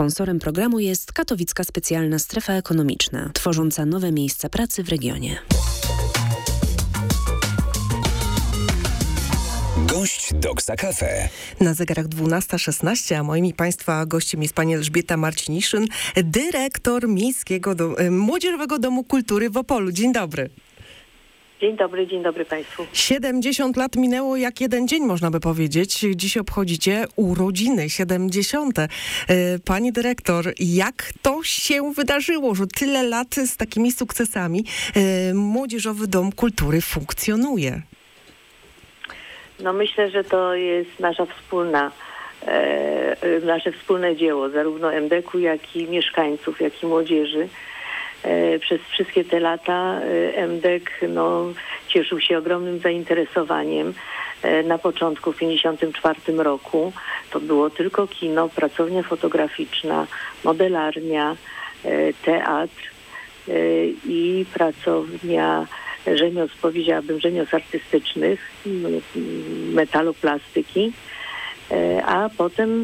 Sponsorem programu jest Katowicka Specjalna Strefa Ekonomiczna, tworząca nowe miejsca pracy w regionie. Gość Doksa Cafe. Na zegarach 12:16, a moim i Państwa gościem jest pani Elżbieta Marciniszyn, dyrektor Młodzieżowego Domu Kultury w Opolu. Dzień dobry. Dzień dobry Państwu. 70 lat minęło jak jeden dzień, można by powiedzieć. Dziś obchodzicie urodziny 70. Pani dyrektor, jak to się wydarzyło, że tyle lat z takimi sukcesami Młodzieżowy Dom Kultury funkcjonuje? No myślę, że to jest nasze wspólne dzieło, zarówno MDK-u, jak i mieszkańców, jak i młodzieży. Przez wszystkie te lata MDK cieszył się ogromnym zainteresowaniem. Na początku, w 1954 roku, to było tylko kino, pracownia fotograficzna, modelarnia, teatr i pracownia rzemiosł, powiedziałabym, rzemiosł artystycznych, metaloplastyki, a potem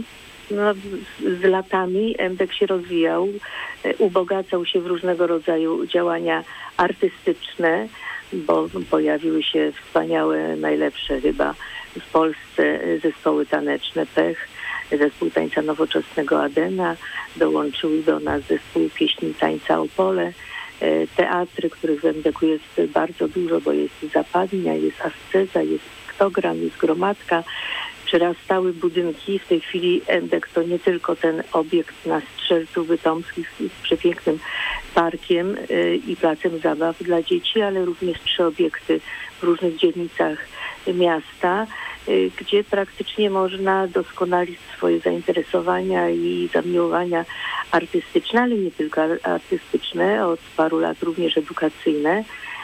z latami MDK się rozwijał, ubogacał się w różnego rodzaju działania artystyczne, bo pojawiły się wspaniałe, najlepsze chyba w Polsce zespoły taneczne Pech, zespół tańca nowoczesnego Adena, dołączył do nas zespół pieśni tańca Opole, teatry, których w MDK jest bardzo dużo, bo jest Zapadnia, jest Asceza, jest Piktogram, jest Gromadka, przerastały budynki. W tej chwili MDK to nie tylko ten obiekt na Strzelcu Bytomskich z przepięknym parkiem i placem zabaw dla dzieci, ale również 3 obiekty w różnych dzielnicach miasta, gdzie praktycznie można doskonalić swoje zainteresowania i zamiłowania artystyczne, ale nie tylko artystyczne, od paru lat również edukacyjne.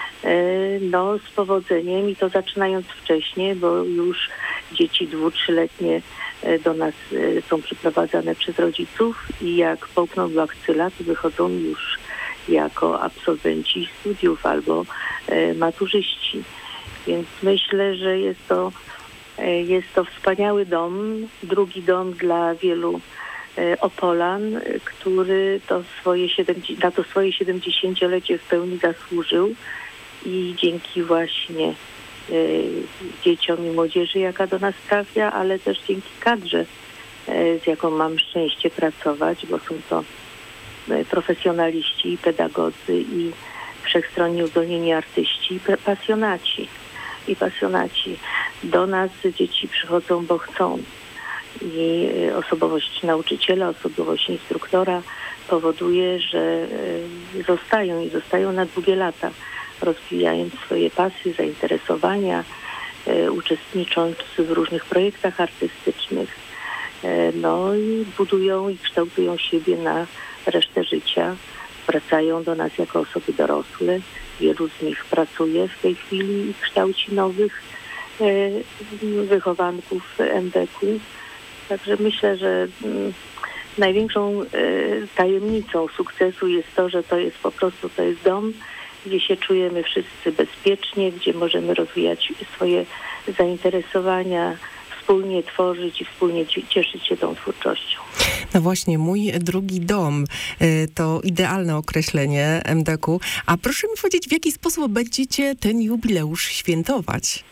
Z powodzeniem i to zaczynając wcześniej, bo już dzieci 2-3-letnie do nas są przyprowadzane przez rodziców i jak połkną bakcyla, to wychodzą już jako absolwenci studiów albo maturzyści. Więc myślę, że jest to wspaniały dom, drugi dom dla wielu Opolan, który na to swoje 70-lecie w pełni zasłużył i dzięki właśnie dzieciom i młodzieży, jaka do nas trafia, ale też dzięki kadrze, z jaką mam szczęście pracować, bo są to profesjonaliści, pedagodzy i wszechstronnie uzdolnieni artyści, pasjonaci. Do nas dzieci przychodzą, bo chcą. I osobowość nauczyciela, osobowość instruktora powoduje, że zostają na długie lata, rozwijając swoje pasje, zainteresowania, uczestnicząc w różnych projektach artystycznych. I budują i kształtują siebie na resztę życia. Wracają do nas jako osoby dorosłe. Wielu z nich pracuje w tej chwili i kształci nowych wychowanków MDK-u. Także myślę, że największą tajemnicą sukcesu jest to, że to jest dom, gdzie się czujemy wszyscy bezpiecznie, gdzie możemy rozwijać swoje zainteresowania, wspólnie tworzyć i wspólnie cieszyć się tą twórczością. No właśnie, mój drugi dom to idealne określenie MDK-u. A proszę mi powiedzieć, w jaki sposób będziecie ten jubileusz świętować?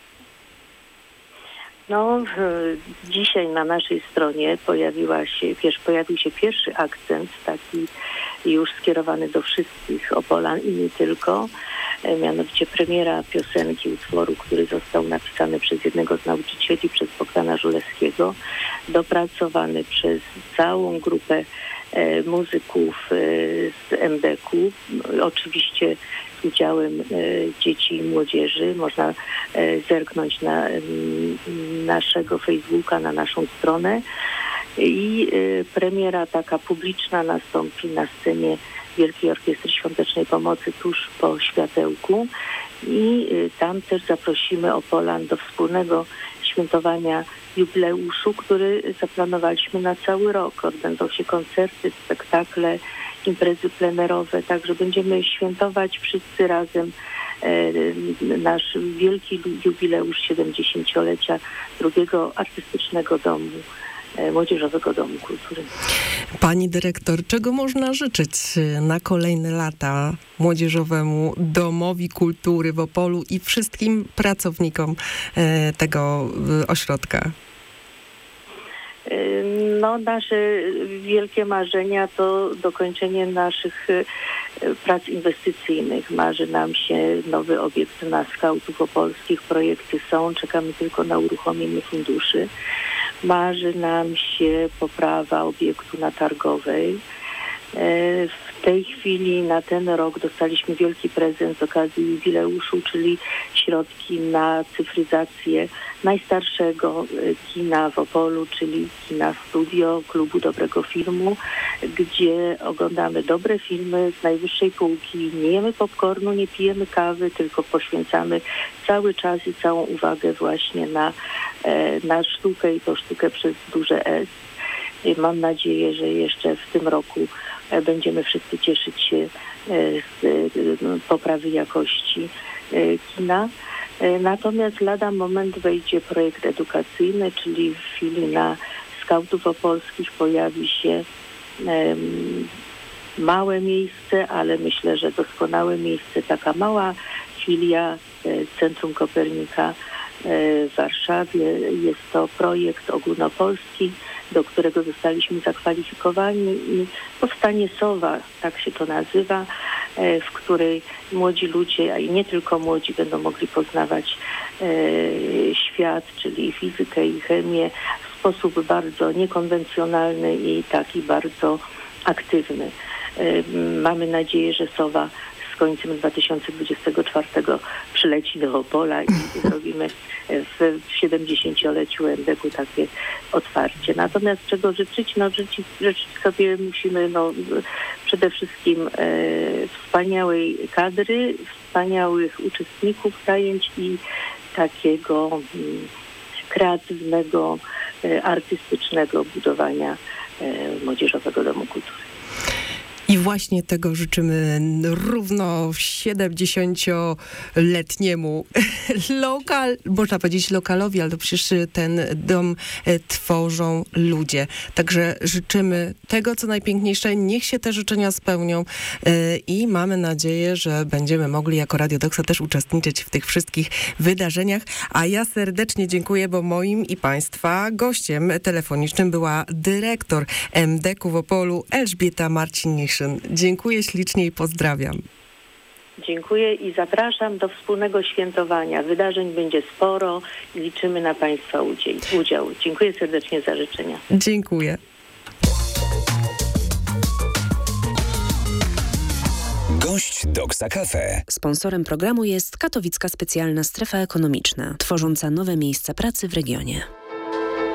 Dzisiaj na naszej stronie pojawił się pierwszy akcent, taki już skierowany do wszystkich Opolan i nie tylko, mianowicie premiera piosenki, utworu, który został napisany przez jednego z nauczycieli, przez Bogdana Żulewskiego, dopracowany przez całą grupę muzyków z MDK-u, oczywiście z udziałem dzieci i młodzieży. Można zerknąć na naszego Facebooka, na naszą stronę i premiera taka publiczna nastąpi na scenie Wielkiej Orkiestry Świątecznej Pomocy tuż po światełku i tam też zaprosimy Opolan do wspólnego świętowania jubileuszu, który zaplanowaliśmy na cały rok. Odbędą się koncerty, spektakle, imprezy plenerowe, także będziemy świętować wszyscy razem nasz wielki jubileusz 70-lecia drugiego artystycznego domu Młodzieżowego Domu Kultury. Pani dyrektor, czego można życzyć na kolejne lata Młodzieżowemu Domowi Kultury w Opolu i wszystkim pracownikom tego ośrodka? Nasze wielkie marzenia to dokończenie naszych prac inwestycyjnych. Marzy nam się nowy obiekt na Skautów Opolskich. Projekty są, czekamy tylko na uruchomienie funduszy. Marzy nam się poprawa obiektu na Targowej. W tej chwili na ten rok dostaliśmy wielki prezent z okazji jubileuszu, czyli środki na cyfryzację najstarszego kina w Opolu, czyli kina Studio Klubu Dobrego Filmu, gdzie oglądamy dobre filmy z najwyższej półki, nie jemy popcornu, nie pijemy kawy, tylko poświęcamy cały czas i całą uwagę właśnie na sztukę i to sztukę przez duże S. Mam nadzieję, że jeszcze w tym roku będziemy wszyscy cieszyć się z poprawy jakości kina. Natomiast lada moment wejdzie projekt edukacyjny, czyli w chwili na Skautów Opolskich pojawi się małe miejsce, ale myślę, że doskonałe miejsce, taka mała filia Centrum Kopernika w Warszawie. Jest to projekt ogólnopolski, do którego zostaliśmy zakwalifikowani i powstanie SOWA, tak się to nazywa, w której młodzi ludzie, a i nie tylko młodzi, będą mogli poznawać świat, czyli fizykę i chemię w sposób bardzo niekonwencjonalny i taki bardzo aktywny. Mamy nadzieję, że SOWA z końcem 2024 przyleci do Opola i zrobimy w 70-leciu MDK-u takie otwarcie. Natomiast czego życzyć? Życzyć sobie musimy przede wszystkim wspaniałej kadry, wspaniałych uczestników zajęć i takiego kreatywnego, artystycznego budowania Młodzieżowego Domu Kultury. I właśnie tego życzymy równo 70-letniemu można powiedzieć lokalowi, ale to przecież ten dom tworzą ludzie. Także życzymy tego, co najpiękniejsze. Niech się te życzenia spełnią i mamy nadzieję, że będziemy mogli jako Radio Doksa też uczestniczyć w tych wszystkich wydarzeniach. A ja serdecznie dziękuję, bo moim i Państwa gościem telefonicznym była dyrektor MDK-u w Opolu Elżbieta Marciniszyn. Dziękuję ślicznie i pozdrawiam. Dziękuję i zapraszam do wspólnego świętowania. Wydarzeń będzie sporo i liczymy na Państwa udział. Dziękuję serdecznie za życzenia. Dziękuję. Gość Doksa Cafe. Sponsorem programu jest Katowicka Specjalna Strefa Ekonomiczna, tworząca nowe miejsca pracy w regionie.